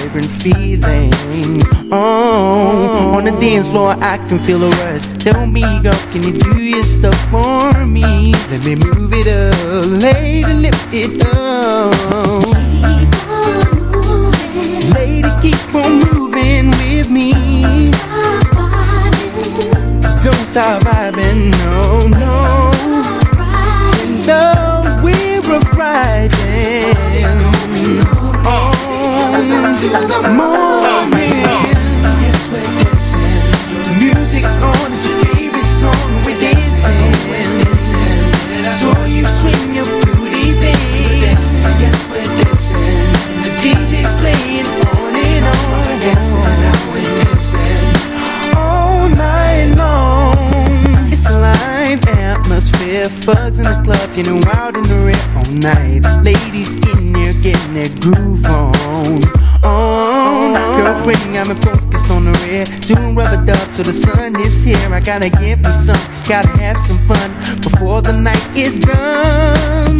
fragrant feeling. On the dance floor I can feel a rush. Tell me, girl, can you do your stuff for me? Let me move it up, lady, lift it up. Lady, keep on moving with me. Don't stop vibing, no, no. No, we're riding on to the moment. Yes, we're dancing. Music's on, it's your favorite song. We're dancing. So you swing your booty there. Yes, we're dancing. The DJ's playing on and on. We're dancing all night long. It's a live atmosphere. Thugs in the club, getting wild in the red all night. Ladies in there getting their groove on. Girlfriend got me focused on the red. Doing rubber dub till the sun is here. I gotta get me some, gotta have some fun before the night is done.